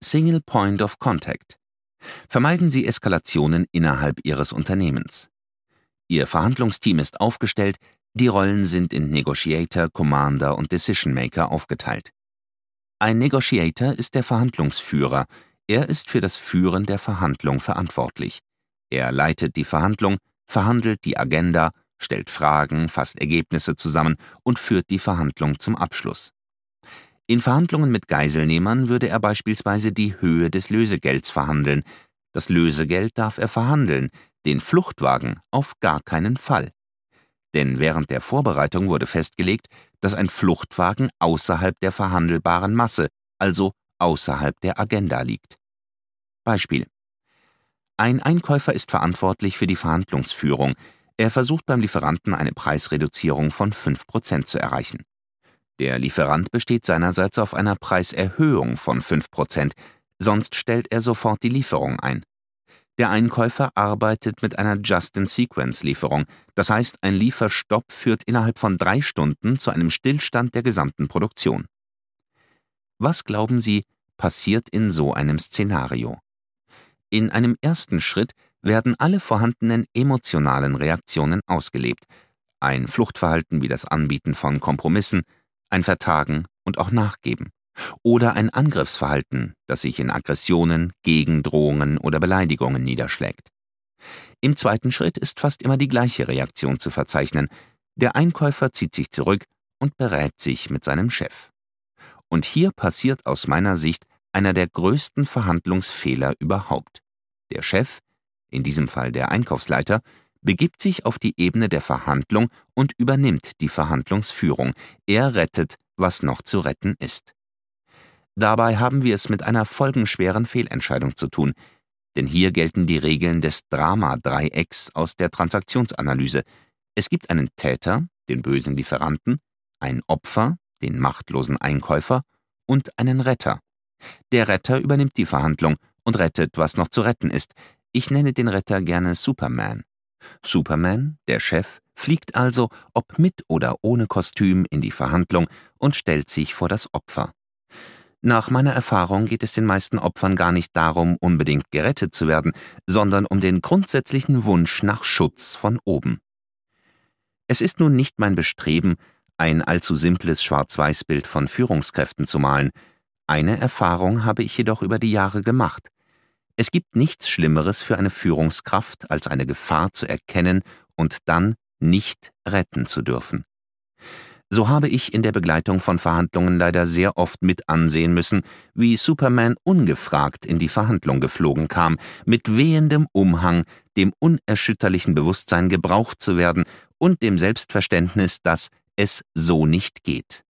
Single Point of Contact. Vermeiden Sie Eskalationen innerhalb Ihres Unternehmens. Ihr Verhandlungsteam ist aufgestellt, die Rollen sind in Negotiator, Commander und Decision Maker aufgeteilt. Ein Negotiator ist der Verhandlungsführer, er ist für das Führen der Verhandlung verantwortlich. Er leitet die Verhandlung, verhandelt die Agenda, stellt Fragen, fasst Ergebnisse zusammen und führt die Verhandlung zum Abschluss. In Verhandlungen mit Geiselnehmern würde er beispielsweise die Höhe des Lösegelds verhandeln. Das Lösegeld darf er verhandeln, den Fluchtwagen auf gar keinen Fall. Denn während der Vorbereitung wurde festgelegt, dass ein Fluchtwagen außerhalb der verhandelbaren Masse, also außerhalb der Agenda liegt. Beispiel: Ein Einkäufer ist verantwortlich für die Verhandlungsführung. Er versucht beim Lieferanten eine Preisreduzierung von 5% zu erreichen. Der Lieferant besteht seinerseits auf einer Preiserhöhung von 5%, sonst stellt er sofort die Lieferung ein. Der Einkäufer arbeitet mit einer Just-in-Sequence-Lieferung, das heißt, ein Lieferstopp führt innerhalb von 3 Stunden zu einem Stillstand der gesamten Produktion. Was glauben Sie, passiert in so einem Szenario? In einem ersten Schritt werden alle vorhandenen emotionalen Reaktionen ausgelebt. Ein Fluchtverhalten wie das Anbieten von Kompromissen, ein Vertagen und auch Nachgeben. Oder ein Angriffsverhalten, das sich in Aggressionen, Gegendrohungen oder Beleidigungen niederschlägt. Im zweiten Schritt ist fast immer die gleiche Reaktion zu verzeichnen. Der Einkäufer zieht sich zurück und berät sich mit seinem Chef. Und hier passiert aus meiner Sicht einer der größten Verhandlungsfehler überhaupt. Der Chef, in diesem Fall der Einkaufsleiter, begibt sich auf die Ebene der Verhandlung und übernimmt die Verhandlungsführung. Er rettet, was noch zu retten ist. Dabei haben wir es mit einer folgenschweren Fehlentscheidung zu tun, denn hier gelten die Regeln des Drama-Dreiecks aus der Transaktionsanalyse. Es gibt einen Täter, den bösen Lieferanten, ein Opfer, den machtlosen Einkäufer und einen Retter. Der Retter übernimmt die Verhandlung und rettet, was noch zu retten ist. Ich nenne den Retter gerne Superman. Superman, der Chef, fliegt also, ob mit oder ohne Kostüm, in die Verhandlung und stellt sich vor das Opfer. Nach meiner Erfahrung geht es den meisten Opfern gar nicht darum, unbedingt gerettet zu werden, sondern um den grundsätzlichen Wunsch nach Schutz von oben. Es ist nun nicht mein Bestreben, ein allzu simples Schwarz-Weiß-Bild von Führungskräften zu malen. Eine Erfahrung habe ich jedoch über die Jahre gemacht. Es gibt nichts Schlimmeres für eine Führungskraft, als eine Gefahr zu erkennen und dann nicht retten zu dürfen. So habe ich in der Begleitung von Verhandlungen leider sehr oft mit ansehen müssen, wie Superman ungefragt in die Verhandlung geflogen kam, mit wehendem Umhang, dem unerschütterlichen Bewusstsein, gebraucht zu werden und dem Selbstverständnis, dass es so nicht geht.